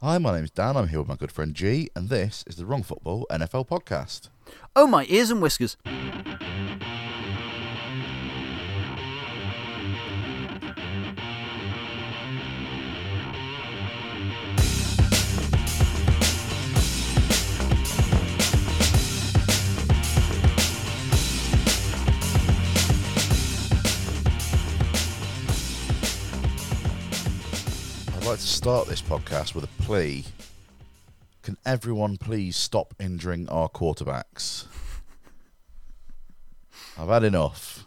Hi, my name's Dan. I'm here with my good friend G, and this is the Wrong Football NFL podcast. Oh, my ears and whiskers. I'd like to start this podcast with a plea. Can everyone please stop injuring our quarterbacks? I've had enough.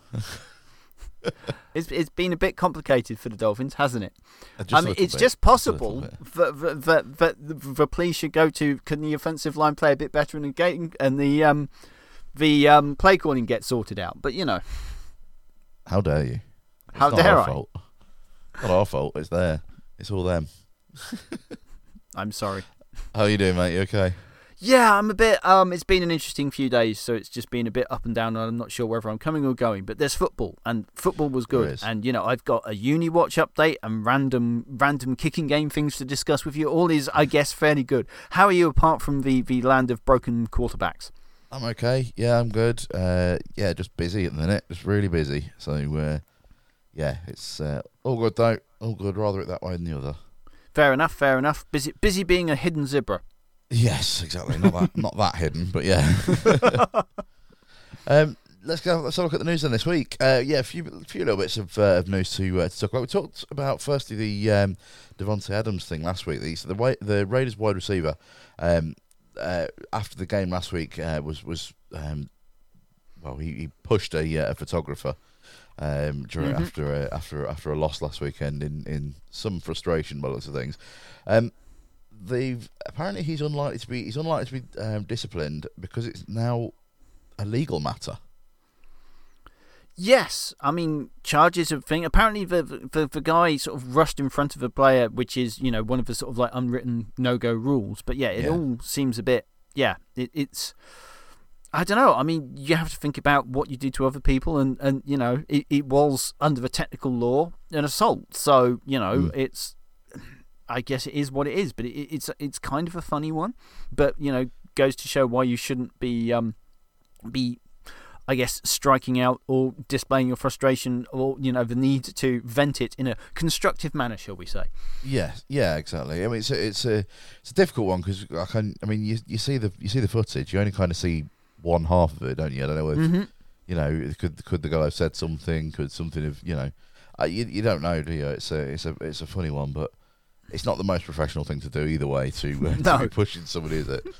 It's been a bit complicated for the Dolphins, hasn't it? It's just possible that the plea should go to, can the offensive line play a bit better in the game and the play calling get sorted out? But, you know. How dare you? How dare I? Fault. Not our fault. It's there. It's all them. I'm sorry. How you doing, mate? You okay? Yeah, I'm a bit. It's been an interesting few days, so it's just been a bit up and down, and I'm not sure whether I'm coming or going. But there's football, and football was good. And, you know, I've got a Uni Watch update and random kicking game things to discuss with you. All is, I guess, fairly good. How are you apart from the land of broken quarterbacks? I'm okay. Yeah, I'm good. Just busy at the minute. Just really busy. So, it's all good, though. All good. Rather it that way than the other. Fair enough. Busy being a hidden zebra. Yes, exactly. Not that hidden, but yeah. Let's have a look at the news then this week. A few little bits of news to talk about. We talked about firstly the Devontae Adams thing last week. The Raiders wide receiver after the game last week he pushed a photographer after a loss last weekend in some frustration by lots of things. Apparently he's unlikely to be disciplined because it's now a legal matter. Yes, I mean charges of thing. Apparently the guy sort of rushed in front of a player, which is, you know, one of the sort of like unwritten no-go rules. But it all seems a bit it's. I don't know. I mean, you have to think about what you do to other people, and you know, it was under the technical law an assault. So, you know, it's. I guess it is what it is, but it's kind of a funny one. But, you know, goes to show why you shouldn't be I guess, striking out or displaying your frustration or, you know, the need to vent it in a constructive manner, shall we say? Yeah, exactly. I mean, it's a difficult one because you see the footage, you only kind of see one half of it, don't you? I don't know if you know, could the guy have said something? Could something have, you know, you don't know, do you? It's a funny one, but it's not the most professional thing to do either way to be pushing somebody, is it?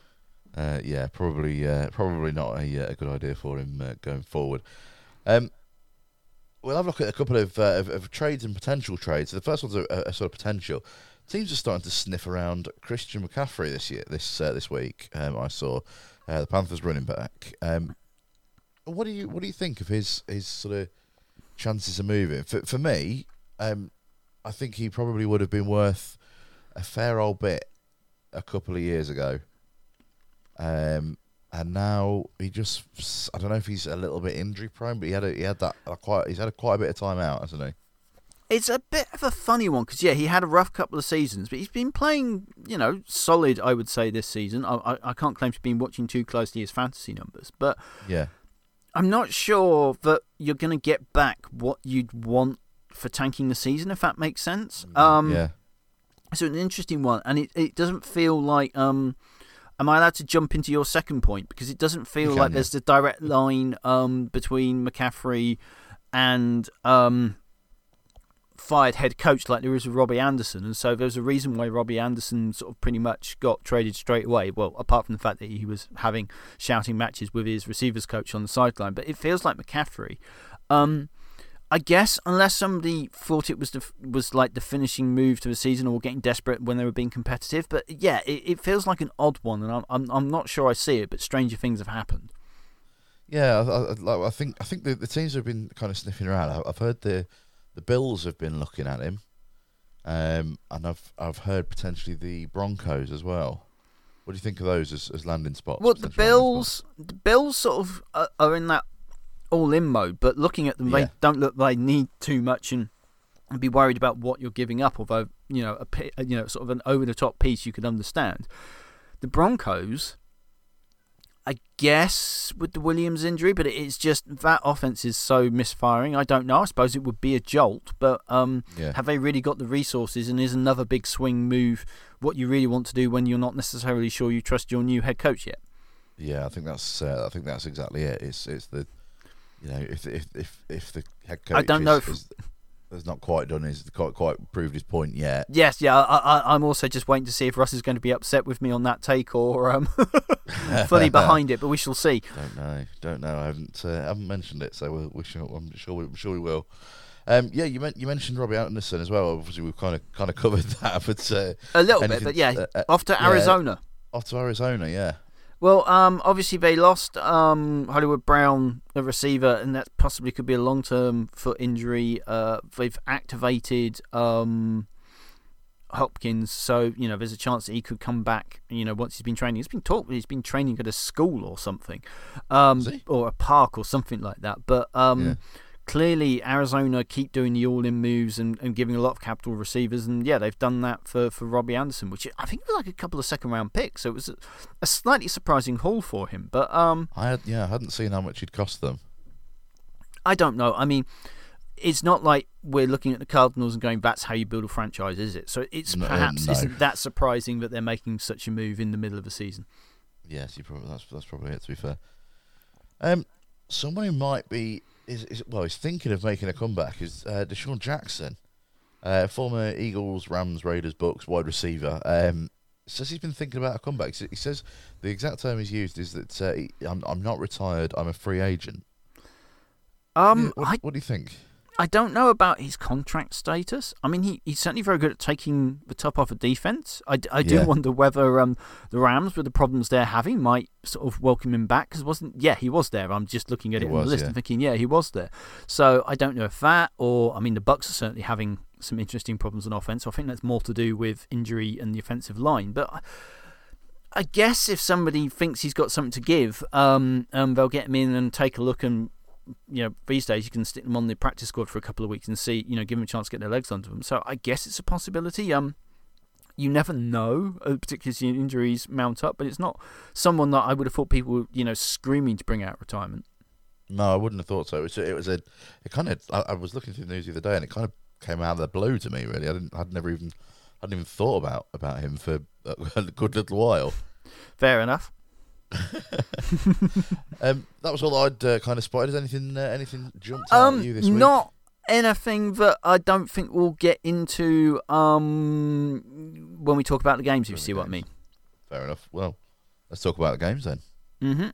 Probably not a good idea for him going forward. We'll have a look at a couple of trades and potential trades. The first one's a sort of potential. Teams are starting to sniff around Christian McCaffrey this week. I saw the Panthers running back. What do you think of his sort of chances of moving? For me, I think he probably would have been worth a fair old bit a couple of years ago. And now he just, I don't know if he's a little bit injury prone, but he's had quite a bit of time out, hasn't he? It's a bit of a funny one because, he had a rough couple of seasons, but he's been playing, you know, solid, I would say, this season. I can't claim to have been watching too closely his fantasy numbers, but I'm not sure that you're going to get back what you'd want for tanking the season, if that makes sense. So an interesting one, and it doesn't feel like... am I allowed to jump into your second point? Because it doesn't feel like there's the direct line between McCaffrey and fired head coach like there is with Robbie Anderson. And so there's a reason why Robbie Anderson sort of pretty much got traded straight away. Well, apart from the fact that he was having shouting matches with his receivers coach on the sideline. But it feels like McCaffrey... I guess unless somebody thought it was like the finishing move to the season or getting desperate when they were being competitive, but it feels like an odd one, and I'm not sure I see it, but stranger things have happened. Yeah, I think the teams have been kind of sniffing around. I've heard the Bills have been looking at him, and I've heard potentially the Broncos as well. What do you think of those as landing spots? Well, the Bills sort of are in that all-in mode, but looking at them, they don't look like they need too much. And and be worried about what you're giving up. Although sort of an over the top piece you could understand. The Broncos, I guess, with the Williams injury, but it's just that offense is so misfiring. I don't know. I suppose it would be a jolt, but have they really got the resources? And is another big swing move what you really want to do when you're not necessarily sure you trust your new head coach yet? Yeah, I think that's exactly it. It's the if the head coach I don't know has not quite done his quite proved his point yet. Yes, yeah. I'm also just waiting to see if Russ is going to be upset with me on that take or fully behind it, but we shall see. Don't know. I haven't mentioned it, so I'm sure we will. You mentioned Robbie Anderson as well. Obviously, we've kind of covered that, but a little bit. But yeah, off to Arizona. Off to Arizona, yeah. Well, obviously they lost Hollywood Brown, the receiver, and that possibly could be a long-term foot injury. They've activated Hopkins, so there's a chance that he could come back. Once he's been training, he's been training at a school or something, or a park or something like that. But clearly, Arizona keep doing the all-in moves and giving a lot of capital receivers, and they've done that for Robbie Anderson, which I think was like a couple of second-round picks, so it was a slightly surprising haul for him. But I hadn't seen how much he'd cost them. I don't know. I mean, it's not like we're looking at the Cardinals and going, "That's how you build a franchise," is it? So it's isn't that surprising that they're making such a move in the middle of the season. Yes, that's probably it. To be fair, someone who might be. Is thinking of making a comeback is Deshaun Jackson, former Eagles, Rams, Raiders, Bucks wide receiver. Says he's been thinking about a comeback. He says the exact term he's used is that I'm not retired, I'm a free agent. What do you think? I don't know about his contract status. I mean, he's certainly very good at taking the top off a defense. I do wonder whether the Rams, with the problems they're having, might sort of welcome him back. Because he was there. I'm just looking at it on the list and thinking, he was there. So I don't know if that, or I mean, the Bucks are certainly having some interesting problems on offense. So I think that's more to do with injury and the offensive line. But I guess if somebody thinks he's got something to give, they'll get him in and take a look and. These days you can stick them on the practice squad for a couple of weeks and see, give them a chance to get their legs under them. So I guess it's a possibility. You never know, particularly as injuries mount up, but it's not someone that I would have thought people were, screaming to bring out retirement. No, I wouldn't have thought so. I was looking through the news the other day, and it kind of came out of the blue to me. Really, I hadn't even thought about him for a good little while. Fair enough. That was all I'd kind of spotted. Has anything jumped out at you this week? Not anything that I don't think we'll get into when we talk about the games, if you see what I mean. Fair enough. Well, let's talk about the games then. Mm-hmm.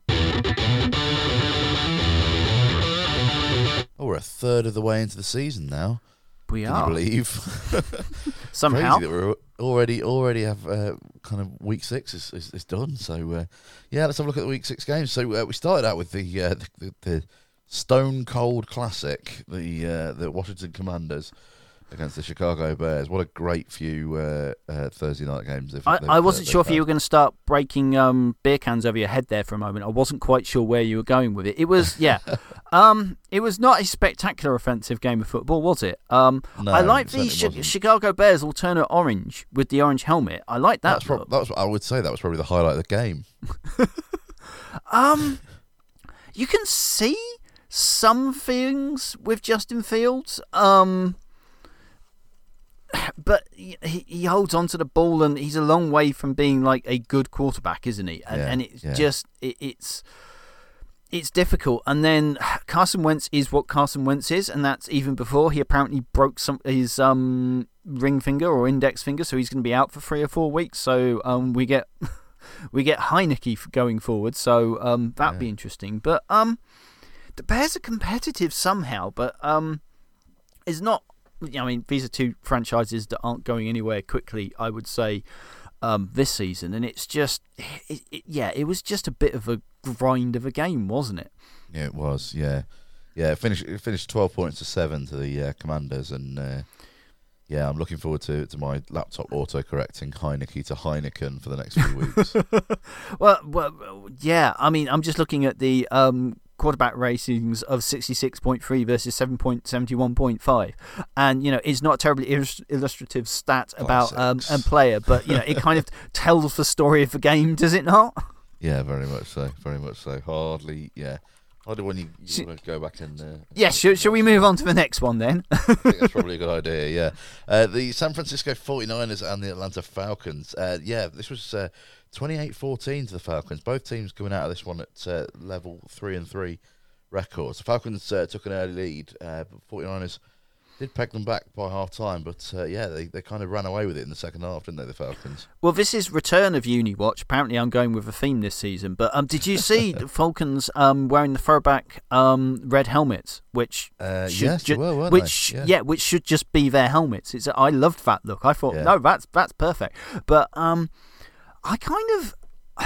Oh, we're a third of the way into the season now. We are. Can you believe? Somehow. Crazy that we already have kind of week 6 is done. So let's have a look at the week 6 games. So we started out with the Stone Cold Classic, the Washington Commanders against the Chicago Bears. What a great few Thursday night games. I wasn't sure if you were going to start breaking beer cans over your head there for a moment. I wasn't quite sure where you were going with it. It was, it was not a spectacular offensive game of football, was it? No, I like the Chicago Bears alternate orange with the orange helmet. I like that. I would say that was probably the highlight of the game. You can see some things with Justin Fields. But he holds on to the ball, and he's a long way from being like a good quarterback, isn't he? And it's difficult. And then Carson Wentz is what Carson Wentz is, and that's even before he apparently broke his ring finger or index finger, so he's going to be out for 3 or 4 weeks. So we get Heineke going forward, so that'd be interesting. But the Bears are competitive somehow, but it's not. I mean, these are two franchises that aren't going anywhere quickly, I would say, this season. And it's just, it was just a bit of a grind of a game, wasn't it? Yeah, it was, yeah. Yeah, it finished 12 points to 7 to the Commanders. And, I'm looking forward to my laptop auto-correcting Heineke to Heineken for the next few weeks. Well, yeah. I mean, I'm just looking at the quarterback ratings of 66.3 versus 7.71.5, and it's not a terribly illustrative stat about a player, but it kind of tells the story of the game, does it not? Yeah, very much so. Very much so. Hardly when you want to go back and... shall we move on to the next one then? I think that's probably a good idea, yeah. The San Francisco 49ers and the Atlanta Falcons. This was 28-14 to the Falcons. Both teams coming out of this one at level 3-3 records. The Falcons took an early lead, but 49ers did peg them back by half-time, but they kind of ran away with it in the second half, didn't they, the Falcons? Well, this is return of Uni-Watch. Apparently I'm going with a theme this season, but did you see the Falcons wearing the throwback red helmets, which which should just be their helmets? I loved that look. I thought, no, that's perfect. But I kind of...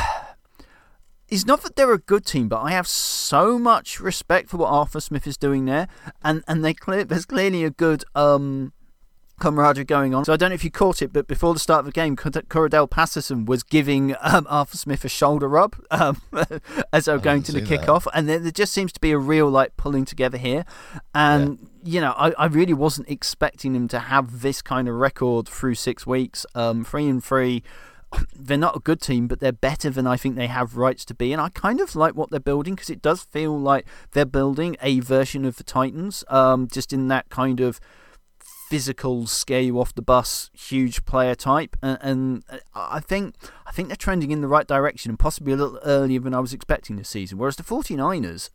It's not that they're a good team, but I have so much respect for what Arthur Smith is doing there, and there's clearly a good camaraderie going on. So I don't know if you caught it, but before the start of the game, Cordarrelle Patterson was giving Arthur Smith a shoulder rub as they were going to the kickoff, and there just seems to be a real pulling together here. And I really wasn't expecting them to have this kind of record through 6 weeks, 3-3. They're not a good team, but they're better than I think they have rights to be. And I kind of like what they're building, because it does feel like they're building a version of the Titans, just in that kind of physical, scare you off the bus, huge player type. And I think they're trending in the right direction, and possibly a little earlier than I was expecting this season. Whereas the 49ers,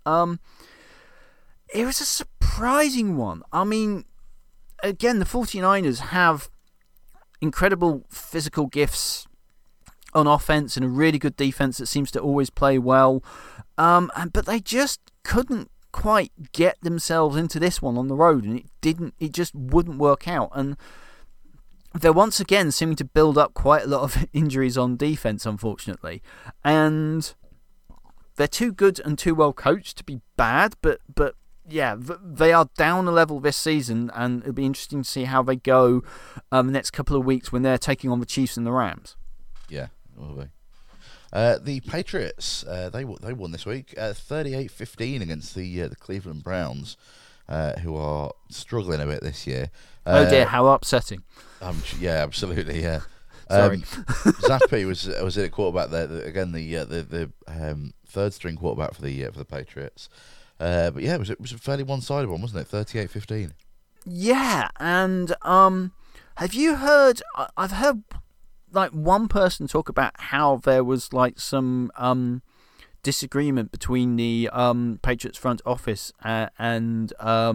it was a surprising one. I mean, again, the 49ers have incredible physical gifts on offense and a really good defense that seems to always play well, but they just couldn't quite get themselves into this one on the road, and it just wouldn't work out. And they're once again seeming to build up quite a lot of injuries on defense, unfortunately, and they're too good and too well coached to be bad, but yeah, they are down a level this season, and it'll be interesting to see how they go the next couple of weeks when they're taking on the Chiefs and the Rams. Yeah, will be. The Patriots, they won this week, 38-15 against the Cleveland Browns, who are struggling a bit this year. Oh dear, how upsetting! Yeah, absolutely. Yeah. Sorry. Zappi was in at quarterback there. Again, the third string quarterback for the Patriots. But yeah, it was a fairly one-sided one, wasn't it? 38-15. Yeah, and have you heard? I've heard one person talk about how there was some disagreement between the Patriots front office and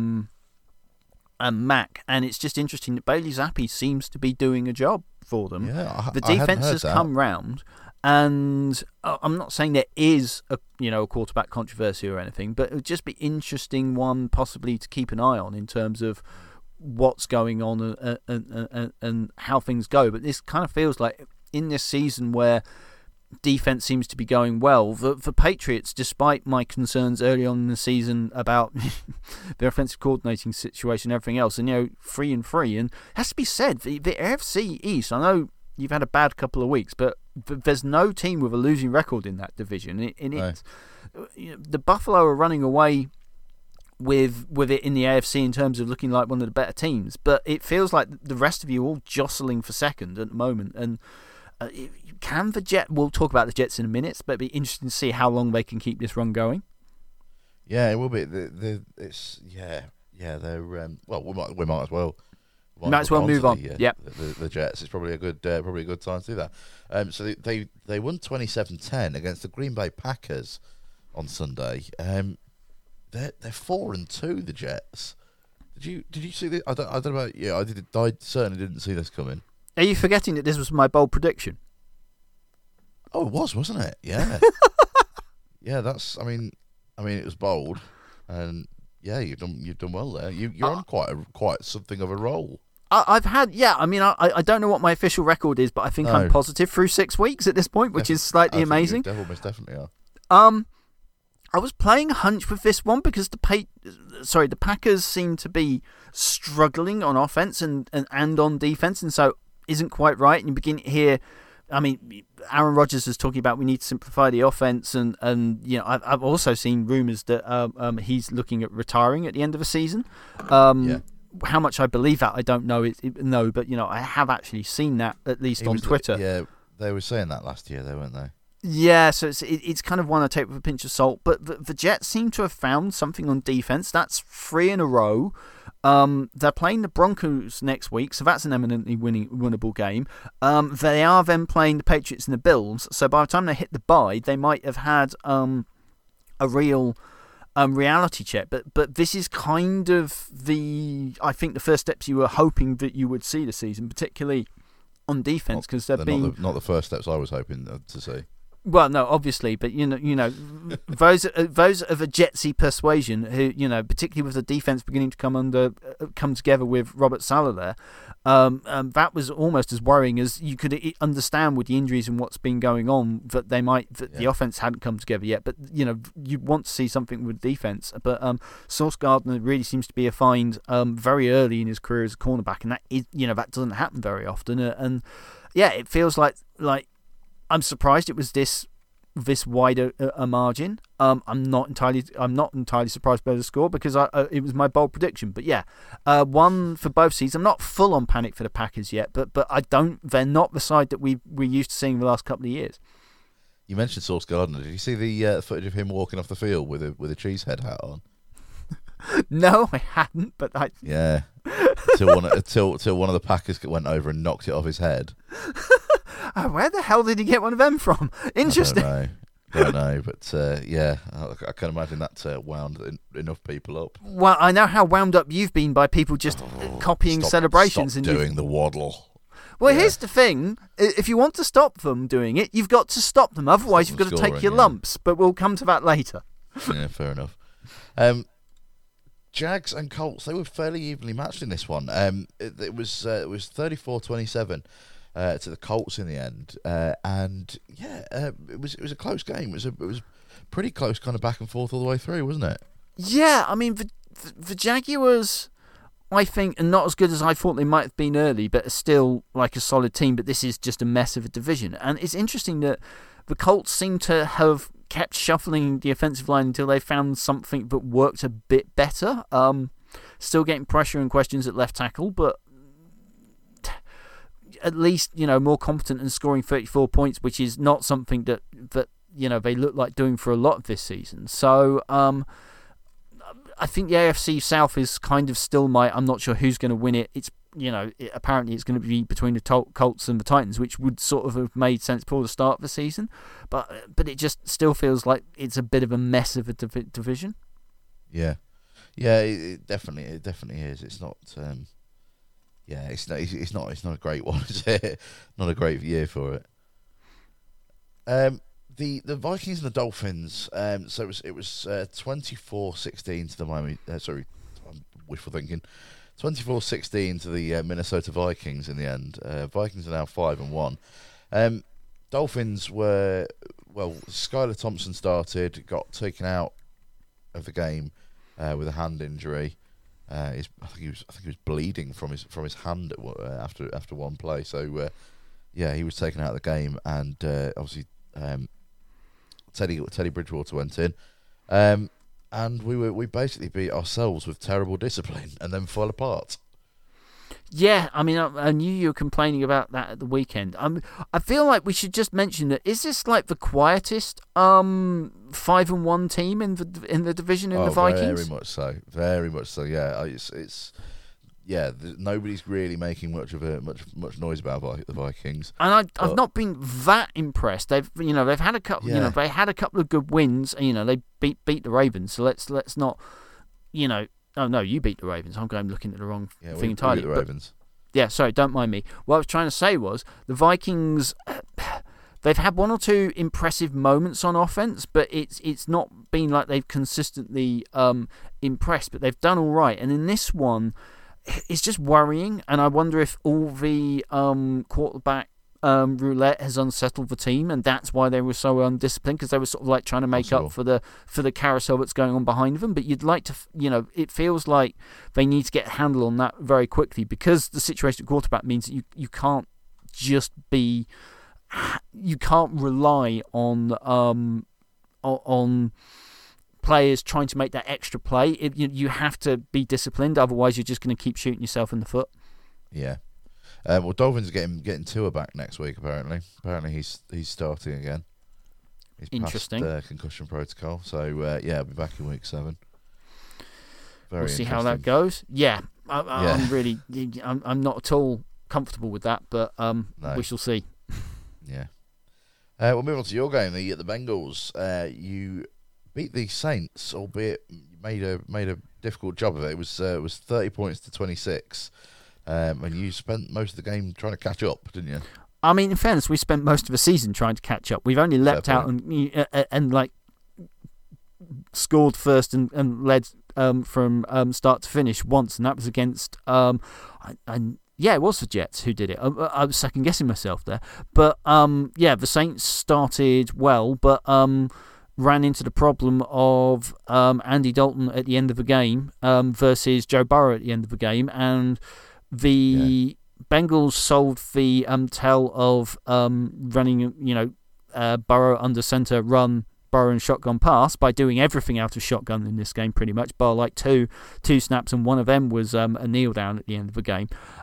Mac, and it's just interesting that Bailey Zappi seems to be doing a job for them. Yeah, the defense has come round. And I'm not saying there is a quarterback controversy or anything, but it would just be interesting one possibly to keep an eye on in terms of what's going on and how things go. But this kind of feels like in this season where defense seems to be going well, the Patriots, despite my concerns early on in the season about their offensive coordinating situation and everything else, and 3-3, and it has to be said, the AFC East, I know you've had a bad couple of weeks, but there's no team with a losing record in that division. The Buffalo are running away with it in the AFC in terms of looking like one of the better teams, but it feels like the rest of you are all jostling for second at the moment. And we'll talk about the Jets in a minute, but it'll be interesting to see how long they can keep this run going. Yeah, it will be. They're well, we might as well. Might as well move on. The Jets. It's probably a good time to do that. So they won 27-10 against the Green Bay Packers on Sunday. They're 4-2. The Jets. Did you see this? I don't know about you. I certainly didn't see this coming. Are you forgetting that this was my bold prediction? Oh, it was, wasn't it? Yeah. Yeah. That's. I mean, it was bold, and yeah, you've done well there. You're on quite something of a roll. I've had, I don't know what my official record is, but I think I'm positive through 6 weeks at this point, which is slightly amazing. Most definitely are. I was playing a hunch with this one because the Packers seem to be struggling on offense and on defense, and so isn't quite right. And you begin to hear I mean, Aaron Rodgers is talking about we need to simplify the offense, and I've also seen rumors that he's looking at retiring at the end of the season. How much I believe that, I don't know. But I have actually seen that, at least on Twitter. Yeah, they were saying that last year, weren't they? Yeah, so it's kind of one I take with a pinch of salt. But the Jets seem to have found something on defense. That's 3 in a row. They're playing the Broncos next week, so that's an eminently winnable game. They are then playing the Patriots and the Bills, so by the time they hit the bye, they might have had a real reality check. But this is kind of I think the first steps you were hoping that you would see this season, particularly on defense, because they're not the first steps I was hoping to see. Well, no, obviously, but those of a Jetsy persuasion who, particularly with the defense beginning to come together with Robert Saleh there, that was almost as worrying as you could understand with the injuries and what's been going on, that the offense hadn't come together yet. But you want to see something with defense. But Sauce Gardner really seems to be a find very early in his career as a cornerback, and that doesn't happen very often. And yeah, it feels like. I'm surprised it was this wider a margin. I'm not entirely surprised by the score, because it was my bold prediction. But yeah, one for both sides. I'm not full on panic for the Packers yet, but they're not the side that we're used to seeing the last couple of years. You mentioned Sauce Gardner. Did you see the footage of him walking off the field with a cheese head hat on? No, I hadn't. But yeah, until one of the Packers went over and knocked it off his head. Where the hell did he get one of them from? Interesting. I don't know, but I can imagine that wound enough people up. Well, I know how wound up you've been by people just copying celebrations. Stop doing the waddle. Well, here's the thing. If you want to stop them doing it, you've got to stop them. Otherwise, you've got to take your lumps. But we'll come to that later. Yeah, fair enough. Jags and Colts, they were fairly evenly matched in this one. It was 34-27 to the Colts in the end, and it was a close game. It was pretty close, kind of back and forth all the way through, wasn't it? Yeah, I mean the Jaguars, I think, are not as good as I thought they might have been early, but are still like a solid team. But this is just a mess of a division, and it's interesting that the Colts seem to have kept shuffling the offensive line until they found something that worked a bit better. Still getting pressure and questions at left tackle, but at least more competent and scoring 34 points, which is not something that they look like doing for a lot of this season. So I think the AFC South is kind of still I'm not sure who's going to win it. It's apparently it's going to be between the Colts and the Titans, which would sort of have made sense for the start of the season, but it just still feels like it's a bit of a mess of a division. Yeah, it definitely is. It's not. It's not a great one, is it? Not a great year for it. The Vikings and the Dolphins. So it was 24-16 to the Miami. Sorry, I'm wishful thinking. 24-16 to the Minnesota Vikings in the end. Vikings are now 5-1. Dolphins were Skylar Thompson started, got taken out of the game with a hand injury. I think he was bleeding from his hand after one play. So he was taken out of the game, and obviously Teddy Bridgewater went in. And we basically beat ourselves with terrible discipline and then fell apart. Yeah, I mean, I knew you were complaining about that at the weekend. I feel like we should just mention that. Is this like the quietest 5-1 team in the division in the Vikings? Very much so. Yeah, it's nobody's really making much noise about the Vikings. And I've not been that impressed. They've had a couple. They had a couple of good wins. They beat the Ravens. So let's not. Oh no, you beat the Ravens. I'm looking at the wrong thing entirely. We beat the Ravens. Sorry, don't mind me. What I was trying to say was the Vikings. They've had one or two impressive moments on offense, but it's not been like they've consistently impressed. But they've done all right. And in this one, it's just worrying, and I wonder if all the quarterback roulette has unsettled the team, and that's why they were so undisciplined, because they were sort of like trying to make up for the carousel that's going on behind them. But you'd like to, it feels like they need to get a handle on that very quickly, because the situation at quarterback means that you can't just be you can't rely on players trying to make that extra play. You have to be disciplined, otherwise you're just going to keep shooting yourself in the foot. Yeah. Well, Dolphins are getting Tua back next week. Apparently he's starting again. He's interesting. Passed concussion protocol, so I'll be back in week 7. We'll see how that goes. Yeah, I'm not at all comfortable with that, but no. We shall see. Yeah. We'll move on to your game. The Bengals. You beat the Saints, albeit made a difficult job of it. It was 30 points to 26, and you spent most of the game trying to catch up, didn't you? I mean, in fairness, we spent most of the season trying to catch up. We've only leapt out and like scored first and led from start to finish once, and that was against it was the Jets who did it. I was second guessing myself there, but the Saints started well, but ran into the problem of Andy Dalton at the end of the game versus Joe Burrow at the end of the game, and the Bengals solved the tell of running, Burrow under center, run Burrow and shotgun pass by doing everything out of shotgun in this game, pretty much, bar like two snaps, and one of them was a kneel down at the end of the game.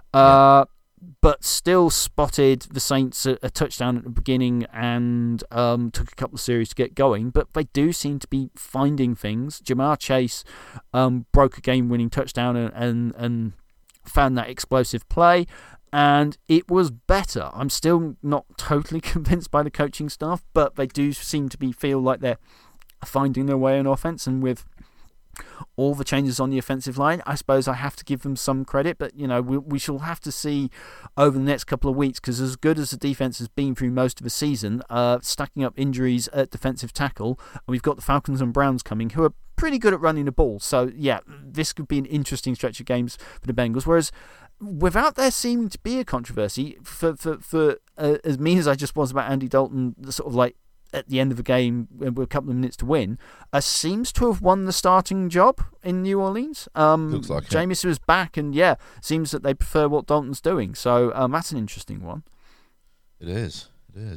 But still spotted the Saints a touchdown at the beginning and took a couple of series to get going. But they do seem to be finding things. Jamar Chase broke a game-winning touchdown and found that explosive play, and it was better. I'm still not totally convinced by the coaching staff, but they do seem to feel like they're finding their way on offense, and with all the changes on the offensive line, I suppose I have to give them some credit, but we shall have to see over the next couple of weeks, because as good as the defense has been through most of the season, stacking up injuries at defensive tackle, and we've got the Falcons and Browns coming, who are pretty good at running the ball. So this could be an interesting stretch of games for the Bengals, whereas without there seeming to be a controversy, for as mean as I just was about Andy Dalton, sort of like at the end of the game with a couple of minutes to win, seems to have won the starting job in New Orleans. Looks like Jameis was back, and seems that they prefer what Dalton's doing. So that's an interesting one. It is.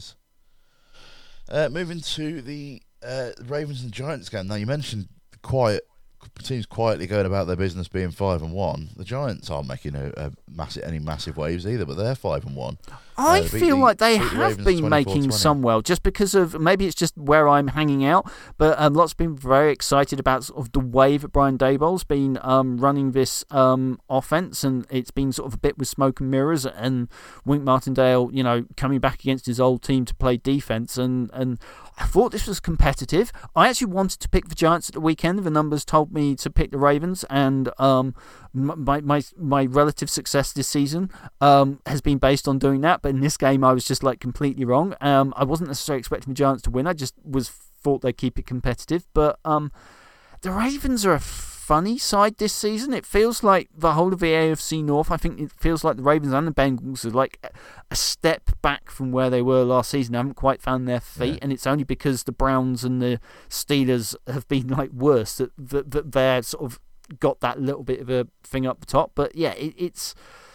Moving to the Ravens and Giants game. Now, you mentioned teams quietly going about their business being 5-1. The Giants aren't making any massive waves either, but they're 5-1. I feel like they have been making some well, just because of, maybe it's just where I'm hanging out, but lots have been very excited about sort of the way that Brian Daboll's been running this offense, and it's been sort of a bit with smoke and mirrors, and Wink Martindale, coming back against his old team to play defense, and I thought this was competitive. I actually wanted to pick the Giants at the weekend. The numbers told me to pick the Ravens, and my relative success this season has been based on doing that. But in this game, I was just like completely wrong. I wasn't necessarily expecting the Giants to win. I just thought they'd keep it competitive. But the Ravens are a funny side this season. It feels like the whole of the AFC North, I think it feels like the Ravens and the Bengals are like a step back from where they were last season. They haven't quite found their feet, and it's only because the Browns and the Steelers have been like worse that they're sort of got that little bit of a thing up the top. But it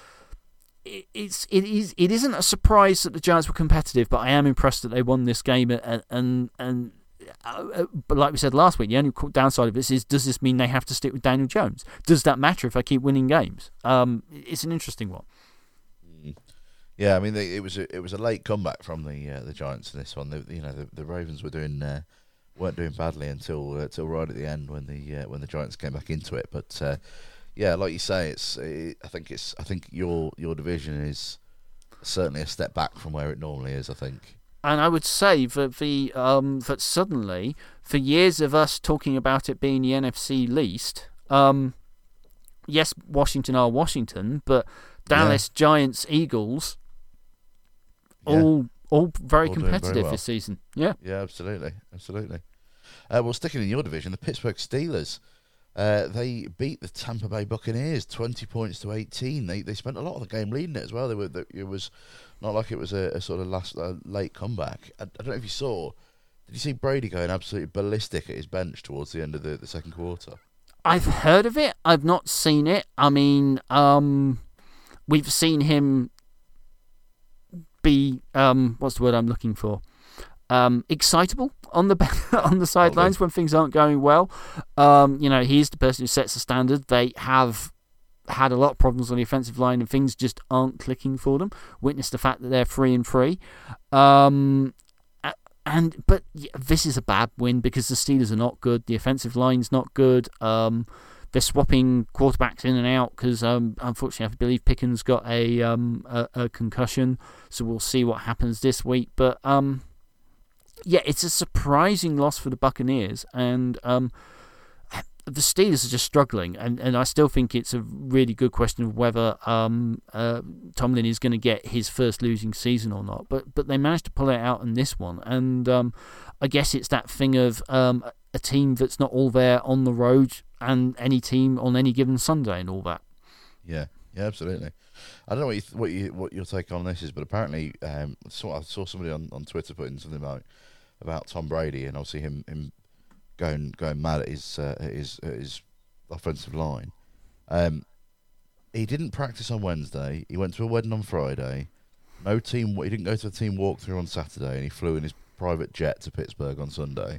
isn't a surprise that the Giants were competitive, but I am impressed that they won this game, and but like we said last week, the only downside of this is, does this mean they have to stick with Daniel Jones? Does that matter if I keep winning games? It's an interesting one. Yeah, I mean, it was a late comeback from the Giants in this one. The Ravens weren't doing badly until right at the end when the Giants came back into it. But like you say, I think your division is certainly a step back from where it normally is, I think. And I would say that that suddenly, for years of us talking about it being the NFC least, yes, Washington are Washington, but Dallas, Giants, Eagles, all very competitive very well this season. Yeah, absolutely. Well, sticking in your division, the Pittsburgh Steelers, they beat the Tampa Bay Buccaneers 20 points to 18. They spent a lot of the game leading it as well. It was not like it was a sort of late comeback. I don't know if you saw. Did you see Brady going absolutely ballistic at his bench towards the end of the second quarter? I've heard of it. I've not seen it. I mean, we've seen him be what's the word I'm looking for? Excitable on the on the sidelines when things aren't going well. He's the person who sets the standard. They have had a lot of problems on the offensive line, and things just aren't clicking for them. Witness the fact that they're 3-3. But this is a bad win because the Steelers are not good. The offensive line's not good. They're swapping quarterbacks in and out because, unfortunately, I believe Pickens got a concussion. So we'll see what happens this week. But it's a surprising loss for the Buccaneers, and the Steelers are just struggling. And I still think it's a really good question of whether Tomlin is going to get his first losing season or not. But they managed to pull it out in this one, and I guess it's that thing of a team that's not all there on the road, and any team on any given Sunday and all that. Yeah, absolutely. I don't know what your take on this is, but apparently I saw somebody on Twitter putting something about Tom Brady, and obviously him going mad at his offensive line. He didn't practice on Wednesday. He went to a wedding on Friday. He didn't go to a team walkthrough on Saturday, and he flew in his private jet to Pittsburgh on Sunday.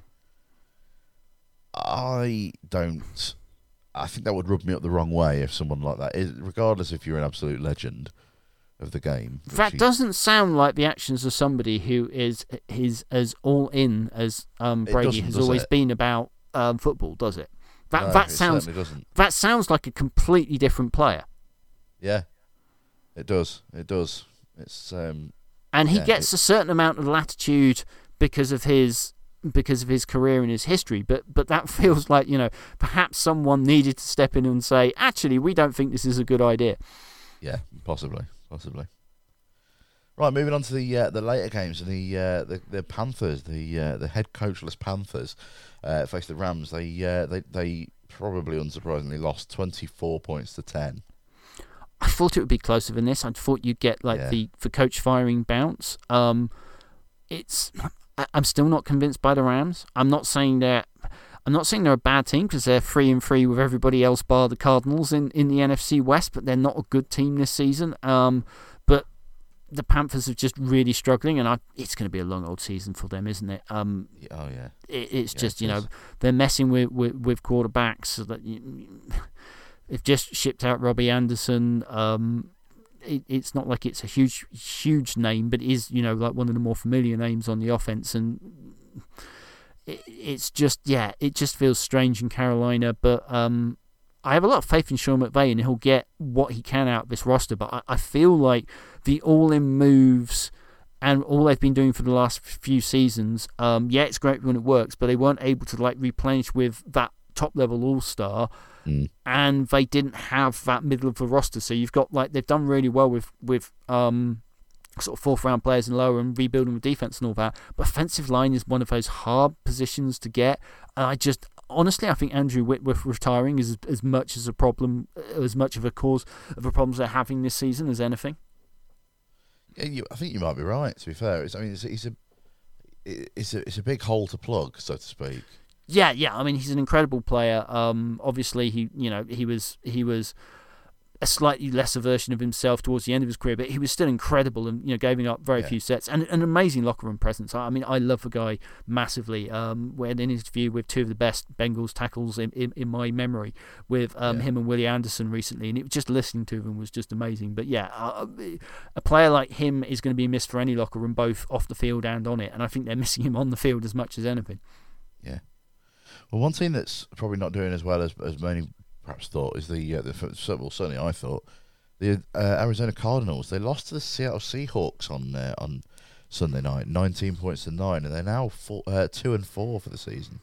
I think that would rub me up the wrong way if someone like that, regardless if you're an absolute legend of the game. That doesn't sound like the actions of somebody who is as all in as Brady has always been about football, does it? That sounds like a completely different player. Yeah, it does. It's and he gets a certain amount of latitude because of his career and his history, but that feels like, perhaps someone needed to step in and say, actually, we don't think this is a good idea. Yeah, possibly. Right, moving on to the later games, and the Panthers, the head coachless Panthers, faced the Rams. They probably unsurprisingly lost 24 points to 10. I thought it would be closer than this. I thought you'd get the coach firing bounce. I'm still not convinced by the Rams. I'm not saying they're a bad team because they're 3-3 with everybody else bar the Cardinals in the NFC West, but they're not a good team this season. But the Panthers are just really struggling, and it's going to be a long old season for them, isn't it? It's just they're messing with quarterbacks. So that they've just shipped out Robbie Anderson. It's not like it's a huge name, but it is, like one of the more familiar names on the offense, and it just feels strange in Carolina. But I have a lot of faith in Sean McVay, and he'll get what he can out of this roster. But I feel like the all-in moves and all they've been doing for the last few seasons, it's great when it works, but they weren't able to replenish with that top-level all-star. And they didn't have that middle of the roster, so you've got they've done really well with sort of fourth round players and lower and rebuilding the defense and all that. But offensive line is one of those hard positions to get, and I think Andrew Whitworth retiring is as much of a cause of the problems they're having this season as anything. Yeah, I think you might be right. To be fair, it's a big hole to plug, so to speak. Yeah. I mean, he's an incredible player. Obviously, he was a slightly lesser version of himself towards the end of his career, but he was still incredible and giving up very few sets and an amazing locker room presence. I mean, I love the guy massively. We had an interview with two of the best Bengals tackles in my memory with him and Willie Anderson recently, and just listening to them was just amazing. But a player like him is going to be missed for any locker room, both off the field and on it, and I think they're missing him on the field as much as anything. Yeah. Well, one team that's probably not doing as well as many perhaps thought is certainly I thought, the Arizona Cardinals. They lost to the Seattle Seahawks on Sunday night, 19 points to 9, and they're now 2-4 for the season.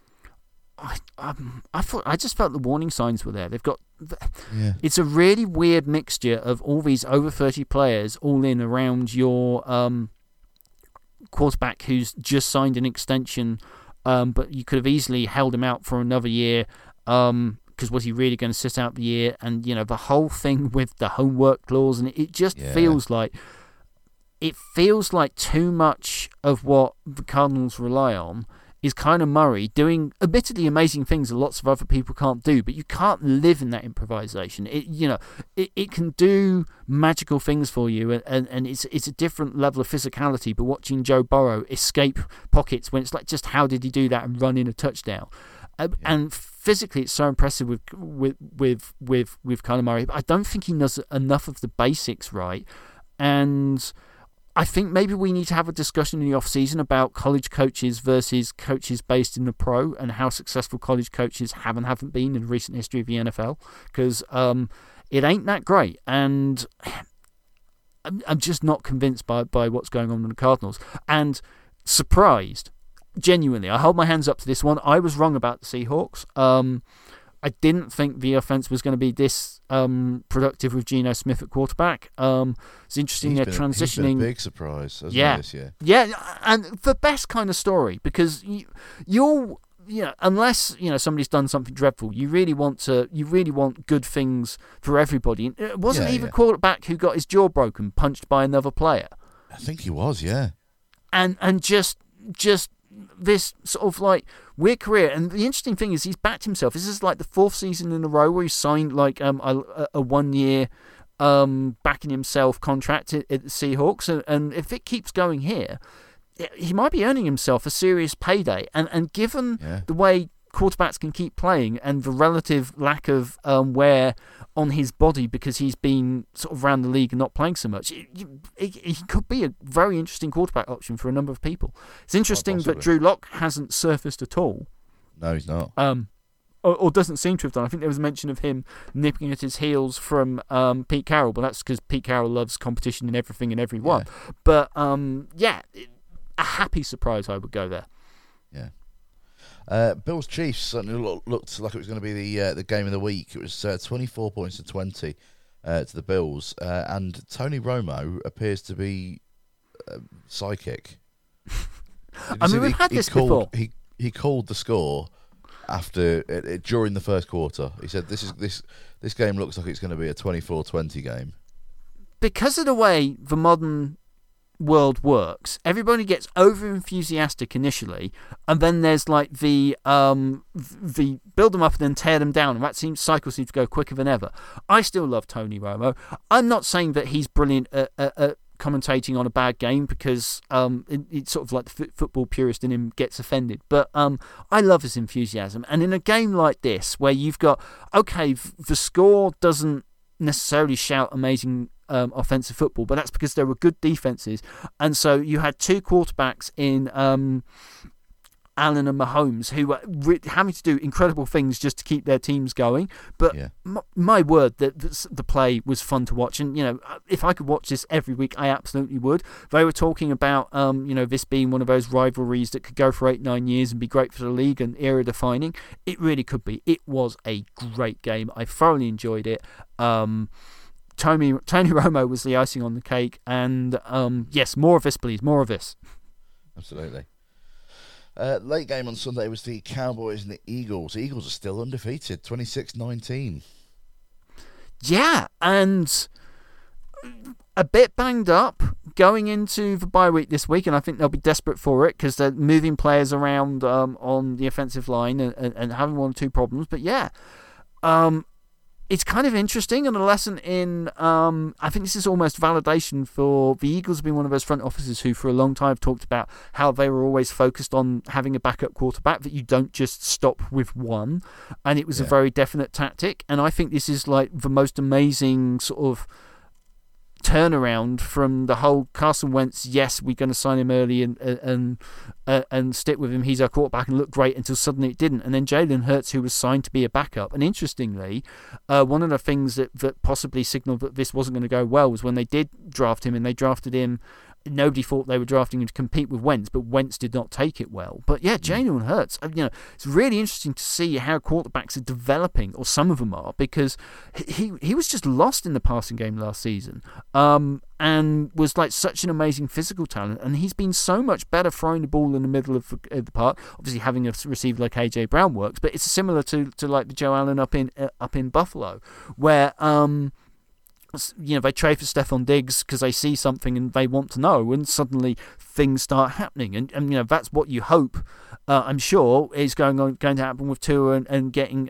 I just felt the warning signs were there. They've got it's a really weird mixture of all these over 30 players all in around your quarterback who's just signed an extension. But you could have easily held him out for another year, because was he really going to sit out the year? And the whole thing with the homework clause, and it just feels like too much of what the Cardinals rely on is Kyler Murray doing admittedly amazing things that lots of other people can't do, but you can't live in that improvisation. It can do magical things for you, and it's a different level of physicality. But watching Joe Burrow escape pockets when it's like, just how did he do that and run in a touchdown? And physically, it's so impressive with Kyler Murray. But I don't think he knows enough of the basics right, and I think maybe we need to have a discussion in the off-season about college coaches versus coaches based in the pro, and how successful college coaches have and haven't been in the recent history of the NFL, because it ain't that great. And I'm just not convinced by what's going on with the Cardinals. And surprised, genuinely, I hold my hands up to this one. I was wrong about the Seahawks. I didn't think the offense was going to be this productive with Geno Smith at quarterback. It's interesting they're transitioning. He's been a big surprise, hasn't he, this year? Yeah, and the best kind of story, because unless somebody's done something dreadful, you really want good things for everybody. It wasn't even a quarterback who got his jaw broken, punched by another player. I think he was, yeah. And just this sort of like weird career. And the interesting thing is he's backed himself. This is like the 4th season in a row where he signed like a 1-year backing himself contract at the Seahawks, and if it keeps going here, he might be earning himself a serious payday. And given the way quarterbacks can keep playing and the relative lack of wear on his body because he's been sort of around the league and not playing so much, he could be a very interesting quarterback option for a number of people. It's interesting that Drew Lock hasn't surfaced at all. No, he's not. Or doesn't seem to have done. I think there was mention of him nipping at his heels from Pete Carroll, but that's because Pete Carroll loves competition in everything and everyone. Yeah. But a happy surprise, I would go there. Yeah. Bills Chiefs certainly looked like it was going to be the game of the week. It was 24 points to 20 to the Bills, and Tony Romo appears to be psychic. I mean, we've had this before. He called the score after during the first quarter. He said, "This game looks like it's going to be a 24-20 game." Because of the way the modern world works, everybody gets over enthusiastic initially, and then there's like the build them up and then tear them down, and that cycle seems to go quicker than ever. I still love Tony Romo. I'm not saying that he's brilliant at commentating on a bad game, because it's sort of like the football purist in him gets offended, but I love his enthusiasm. And in a game like this where you've got, okay, the score doesn't necessarily shout amazing offensive football, but that's because there were good defenses, and so you had 2 quarterbacks in Allen and Mahomes who were having to do incredible things just to keep their teams going. But my word, the play was fun to watch, and if I could watch this every week, I absolutely would. They were talking about this being one of those rivalries that could go for 8-9 years and be great for the league and era defining. It really could be. It was a great game. I thoroughly enjoyed it. Tony Romo was the icing on the cake, and yes, more of this, please, more of this. Absolutely. Late game on Sunday was the Cowboys and the Eagles. The Eagles are still undefeated, 26-19. Yeah, and a bit banged up going into the bye week this week, and I think they'll be desperate for it because they're moving players around on the offensive line and having 1 or 2 problems. But yeah, it's kind of interesting, and a lesson in, I think this is almost validation for the Eagles. Have been one of those front officers who for a long time have talked about how they were always focused on having a backup quarterback, that you don't just stop with one, and it was a very definite tactic. And I think this is like the most amazing sort of turnaround from the whole Carson Wentz, yes, we're going to sign him early and stick with him, he's our quarterback, and look great, until suddenly it didn't. And then Jalen Hurts, who was signed to be a backup. And interestingly, one of the things that possibly signaled that this wasn't going to go well was when they did draft him, and they drafted him, nobody thought they were drafting him to compete with Wentz, but Wentz did not take it well. But yeah, Jalen Hurts, it's really interesting to see how quarterbacks are developing, or some of them are, because he was just lost in the passing game last season, and was like such an amazing physical talent, and he's been so much better throwing the ball in the middle of the park. Obviously, having a receiver like AJ Brown works, but it's similar to like the Joe Allen up in Buffalo, where they trade for Stephon Diggs because they see something and they want to know, and suddenly things start happening. And that's what you hope, I'm sure, is going to happen with Tua and getting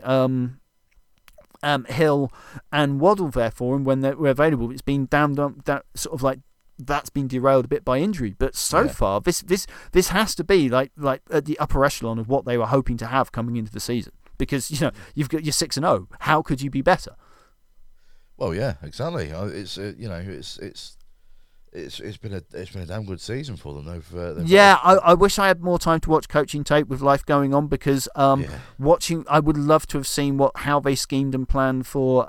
Hill and Waddle there for him when they're available. It's been that's been derailed a bit by injury, but so far this has to be like at the upper echelon of what they were hoping to have coming into the season, because you're 6-0. How could you be better? Well, yeah, exactly. It's been a damn good season for them. I wish I had more time to watch coaching tape with life going on, because watching, I would love to have seen how they schemed and planned for.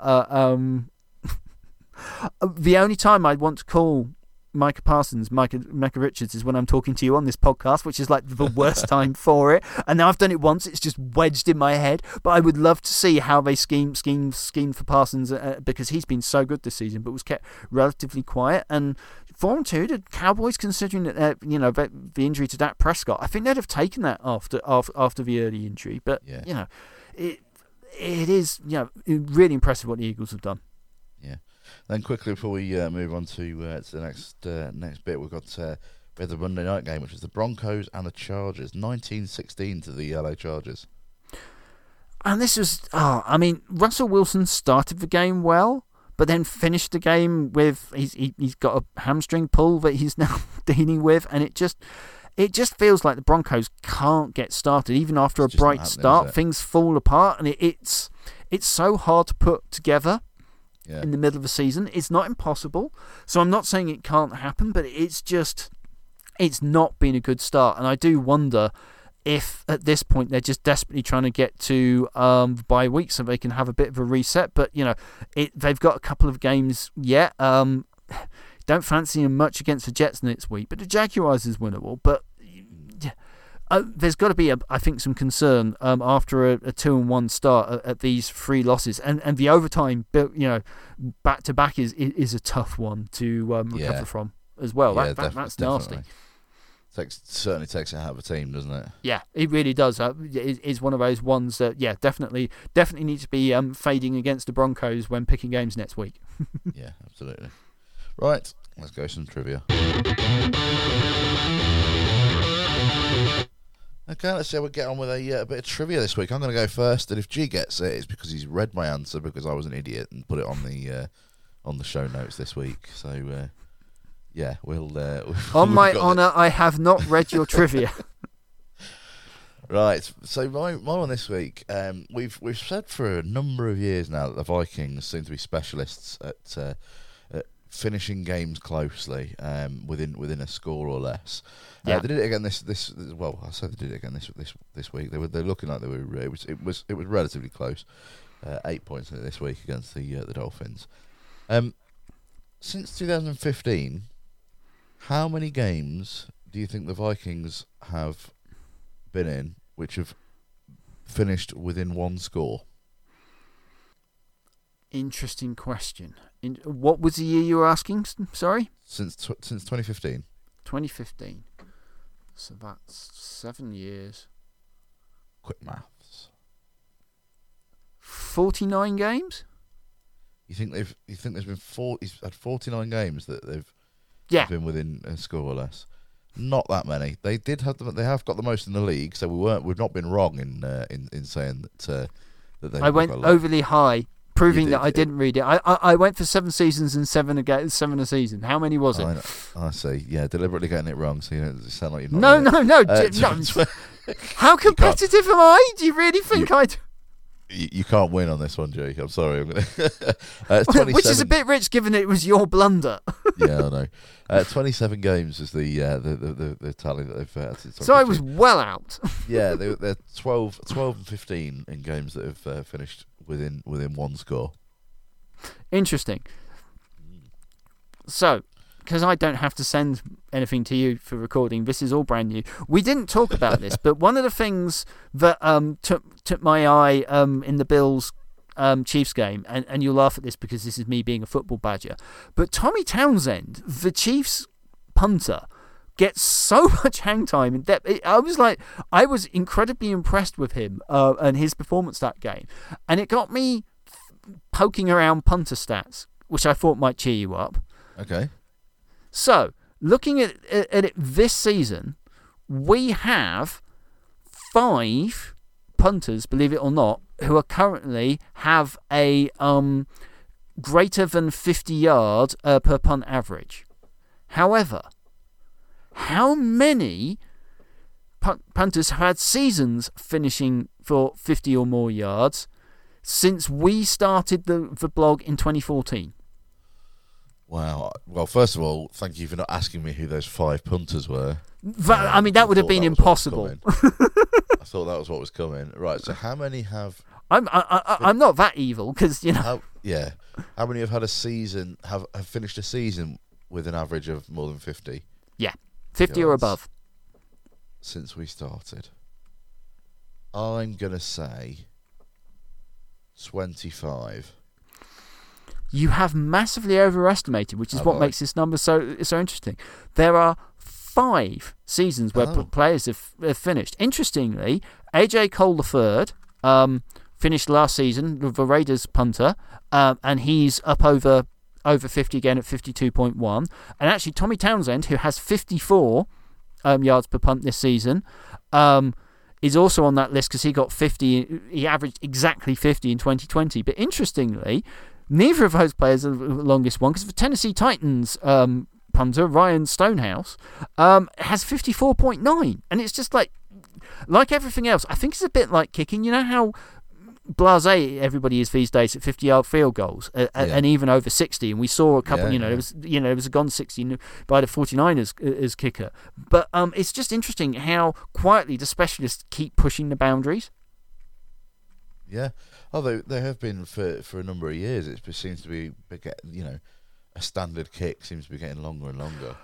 The only time I'd want to call Micah Richards is when I'm talking to you on this podcast, which is like the worst time for it. And now I've done it once; it's just wedged in my head. But I would love to see how they schemed for Parsons, because he's been so good this season, but was kept relatively quiet. And 4-2, the Cowboys, considering that the injury to Dak Prescott, I think they'd have taken that after the early injury. But it is really impressive what the Eagles have done. Yeah. Then quickly before we move on to the next bit, we had the Monday night game, which was the Broncos and the Chargers, 19-16 to the LA Chargers. And this was, Russell Wilson started the game well, but then finished the game with he's got a hamstring pull that he's now dealing with, and it just feels like the Broncos can't get started even after a bright start. Things fall apart, and it's so hard to put together. Yeah. In the middle of the season. It's not impossible, so I'm not saying it can't happen, but it's not been a good start, and I do wonder if at this point they're just desperately trying to get to bye week so they can have a bit of a reset. But they've got a couple of games yet. Don't fancy them much against the Jets next week, but the Jaguars is winnable. But there's got to be, I think, some concern after a 2-1 start at these 3 losses, and the overtime, back to back is a tough one to recover from as well. Yeah, that's nasty. Certainly takes it out of a team, doesn't it? Yeah, it really does. It is one of those ones that definitely needs to be fading against the Broncos when picking games next week. Yeah, absolutely. Right, let's go some trivia. Okay, let's see how we get on with a bit of trivia this week. I'm going to go first, and if G gets it, it's because he's read my answer because I was an idiot and put it on the show notes this week. So, we'll. On my honour, I have not read your trivia. Right. So my one this week, we've said for a number of years now that the Vikings seem to be specialists at finishing games closely, within a score or less. They did it again this well. I said they did it again this week. They're looking like they were. It was relatively close. 8 points in it this week against the Dolphins. Since 2015, how many games do you think the Vikings have been in which have finished within one score? Interesting question. What was the year you were asking? Sorry? Since 2015. 2015. So that's 7 years. Quick maths. 49 games? You think there's been he's had 49 games that they've been within a score or less? Not that many. They have got the most in the league, so we've not been wrong in saying that they. I went overly high, proving that I didn't read it. I went for 7 seasons and 7 a season. How many was it? I see. Yeah, deliberately getting it wrong, so you don't sound like you're not. No. How competitive am I? Do you really think I'd? You can't win on this one, Jake. I'm sorry. I'm gonna. Which is a bit rich, given it was your blunder. Yeah, I know. 27 games is the tally that they've had. So I was well out. Yeah, they're 12 and 15 in games that have finished within one score. Interesting. So, because I don't have to send anything to you for recording, this is all brand new. We didn't talk about this, but one of the things that took my eye in the Bills Chiefs game, and you'll laugh at this because this is me being a football badger, but Tommy Townsend, the Chiefs punter, gets so much hang time in depth. I was incredibly impressed with him and his performance that game, and it got me poking around punter stats which I thought might cheer you up. Okay. So, looking at it this season, we have 5 punters, believe it or not, who are currently have a greater than 50 yard per punt average. However, how many punters have had seasons finishing for 50 or more yards since we started the blog in 2014? Wow. Well, first of all, thank you for not asking me who those 5 punters were. That would have been impossible. I thought that was what was coming. Right, so how many have... I'm not that evil, because, How many have had a season, have finished a season with an average of more than 50? Yeah, 50 yards or above. Since we started. I'm going to say 25. You have massively overestimated, which is what makes this number so interesting. There are 5 seasons where players have finished. Interestingly, AJ Cole III finished last season with the Raiders punter, and he's up over 50 again at 52.1. And actually, Tommy Townsend, who has 54 yards per punt this season, is also on that list because he got 50. He averaged exactly 50 in 2020. But interestingly, neither of those players are the longest one, because the Tennessee Titans punter, Ryan Stonehouse, has 54.9. And it's just like everything else, I think it's a bit like kicking. You know how blasé everybody is these days at 50-yard field goals, and even over 60. And we saw a couple, there was a gone 60 by the 49ers as kicker. But it's just interesting how quietly the specialists keep pushing the boundaries. Yeah, although they have been for a number of years. It seems to be, a standard kick seems to be getting longer and longer.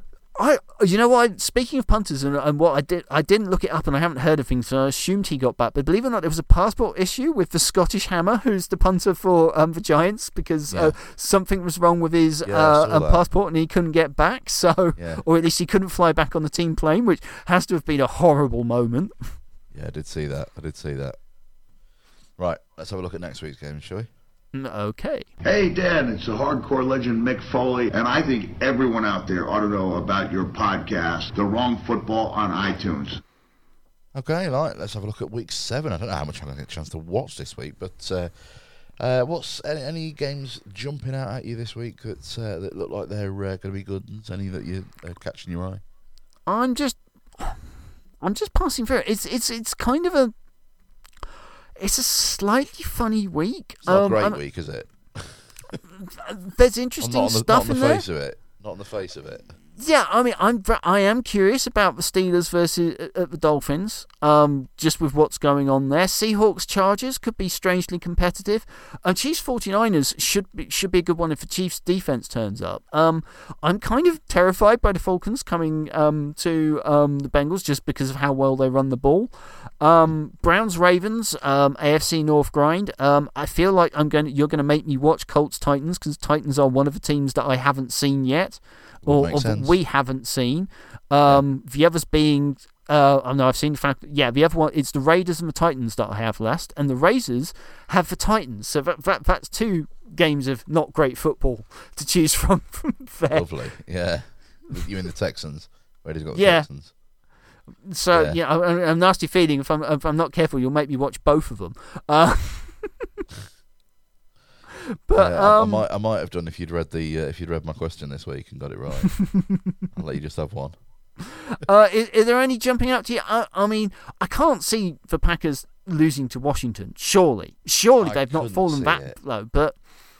Speaking of punters and what I didn't look it up and I haven't heard of things, so I assumed he got back. But believe it or not, there was a passport issue with the Scottish Hammer, who's the punter for the Giants, because something was wrong with his passport and he couldn't get back. So, or at least he couldn't fly back on the team plane, which has to have been a horrible moment. Yeah, I did see that. Right, let's have a look at next week's game, shall we? Okay. Hey, Dad, it's the hardcore legend Mick Foley, and I think everyone out there ought to know about your podcast, The Wrong Football, on iTunes. Okay, right, let's have a look at week 7. I don't know how much I'm going to get a chance to watch this week, but what's any games jumping out at you this week that look like they're going to be good ones? Any that you're catching your eye? I'm just passing through. It's kind of a... It's a slightly funny week. It's not a great week, is it? There's interesting stuff in there. Not on the face of it. Yeah, I mean, I am curious about the Steelers versus the Dolphins, just with what's going on there. Seahawks Chargers could be strangely competitive. Chiefs 49ers should be a good one if the Chiefs defense turns up. I'm kind of terrified by the Falcons coming to the Bengals just because of how well they run the ball. Browns Ravens, AFC North grind. I feel like you're going to make me watch Colts Titans, because Titans are one of the teams that I haven't seen yet. Or that we haven't seen. The others being... I've seen the fact... Yeah, the other one, it's the Raiders and the Titans that I have last. And the Razors have the Titans. So that's 2 games of not great football to choose from there. Lovely, yeah. You and the Texans. Raiders got the Texans. So, a nasty feeling. If I'm not careful, you'll make me watch both of them. But I might have done if you'd read my question this week and got it right. I'll let you just have one. Is there any jumping out to you? I mean, I can't see the Packers losing to Washington. Surely they've not fallen that low. But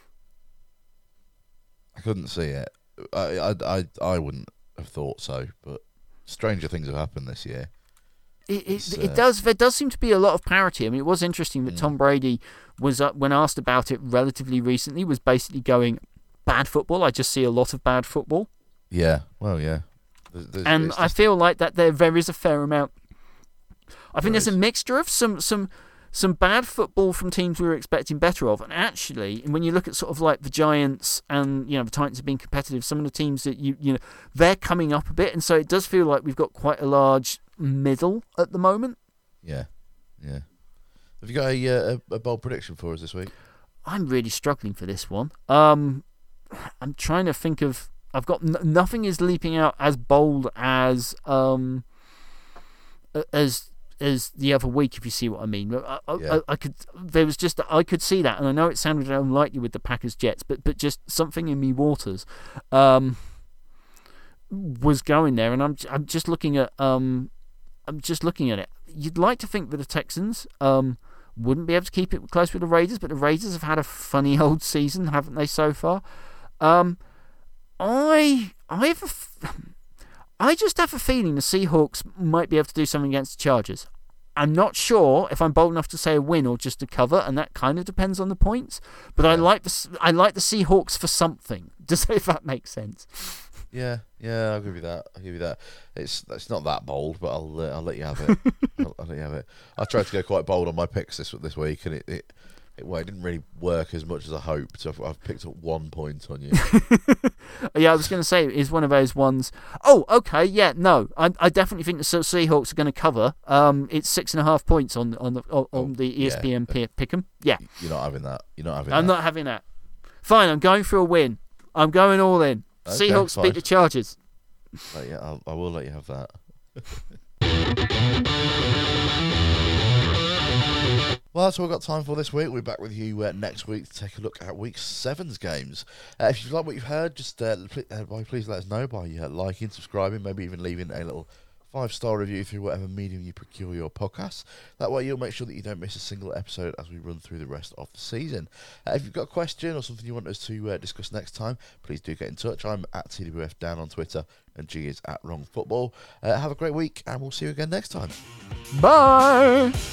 I couldn't see it. I wouldn't have thought so. But stranger things have happened this year. It does. There does seem to be a lot of parity. I mean, it was interesting that Tom Brady was, when asked about it relatively recently, was basically going, bad football. I just see a lot of bad football. Yeah. Well, yeah. I feel like that there is a fair amount. I think there's a mixture of some bad football from teams we were expecting better of, and actually, when you look at sort of like the Giants and the Titans have been competitive, some of the teams that they're coming up a bit, and so it does feel like we've got quite a large middle at the moment. Yeah. Have you got a bold prediction for us this week? I'm really struggling for this one. I'm trying to think of. I've got nothing is leaping out as bold as the other week, if you see what I mean. I could. There was just I could see that, and I know it sounded unlikely with the Packers Jets, but just something in me waters was going there, and I'm just looking at it. You'd like to think that the Texans wouldn't be able to keep it close with the Raiders, but the Raiders have had a funny old season, haven't they, so far? I just have a feeling the Seahawks might be able to do something against the Chargers. I'm not sure if I'm bold enough to say a win or just a cover, and that kind of depends on the points. But I like the Seahawks for something. Just if that makes sense. Yeah, I'll give you that. It's not that bold, but I'll let you have it. I'll let you have it. I tried to go quite bold on my picks this week, and it didn't really work as much as I hoped. So I've picked up 1 point on you. Yeah, I was going to say it's one of those ones. Oh, okay, yeah, no, I definitely think the Seahawks are going to cover. It's 6.5 points on the ESPN pick'em. Yeah, you're not having that. I'm not having that. Fine, I'm going for a win. I'm going all in. Okay, Seahawks beat the Chargers. Yeah, I will let you have that. Well, that's all we've got time for this week. We'll be back with you next week to take a look at Week 7's games. If you like what you've heard, just please let us know by liking, subscribing, maybe even leaving a little 5-star review through whatever medium you procure your podcasts. That way you'll make sure that you don't miss a single episode as we run through the rest of the season. If you've got a question or something you want us to discuss next time, please do get in touch. I'm at TWFDown on Twitter and G is at WrongFootball. Have a great week and we'll see you again next time. Bye!